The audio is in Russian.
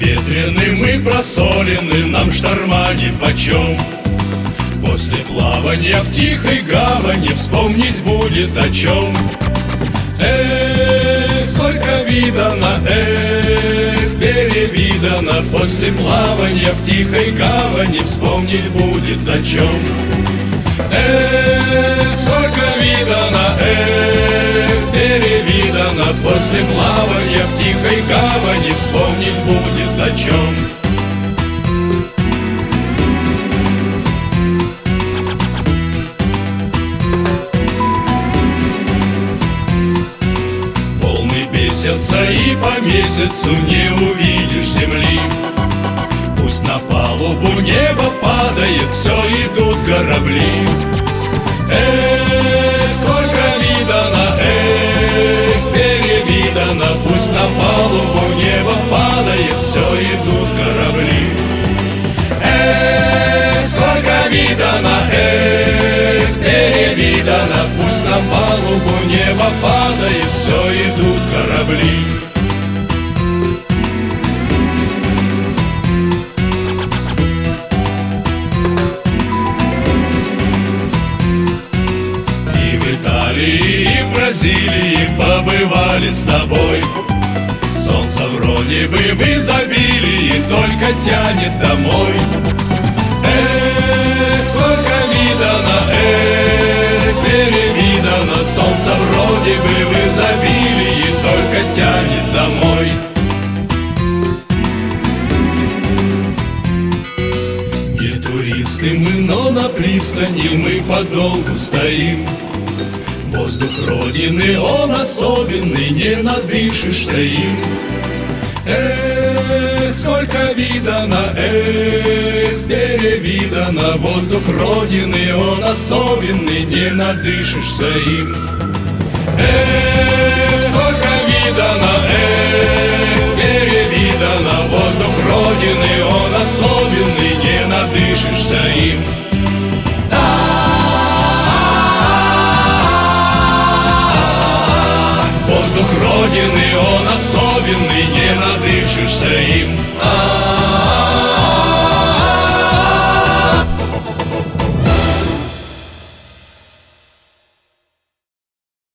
Ветреным и просолены нам шторма нипочем. После плавания в тихой гавани вспомнить будет о чем. Сколько видано, перевидано. После плавания в тихой гавани вспомнить будет о чем. Сколько видано, перевидано. После плавания в тихой гавани вспомнить будет о чем. Бесятся и по месяцу не увидишь земли. Пусть на палубу небо падает, все идут корабли. Сколько видано, перевидано. Пусть на палубу небо падает, все идут корабли. Сколько видано, перевидано. Пусть на палубу небо падает, все идут корабли. И в Италии, и в Бразилии побывали с тобой. Солнце вроде бы в изобилии, только тянет домой. Сколько видано, перевидано. Солнце вроде бы в изобилии, только тянет домой. Не туристы мы, но на пристани мы подолгу стоим. Воздух Родины, он особенный, не надышишься им. Сколько видано, перевидано. Воздух Родины, он особенный, не надышишься им. Сколько видано, перевидано. Воздух Родины,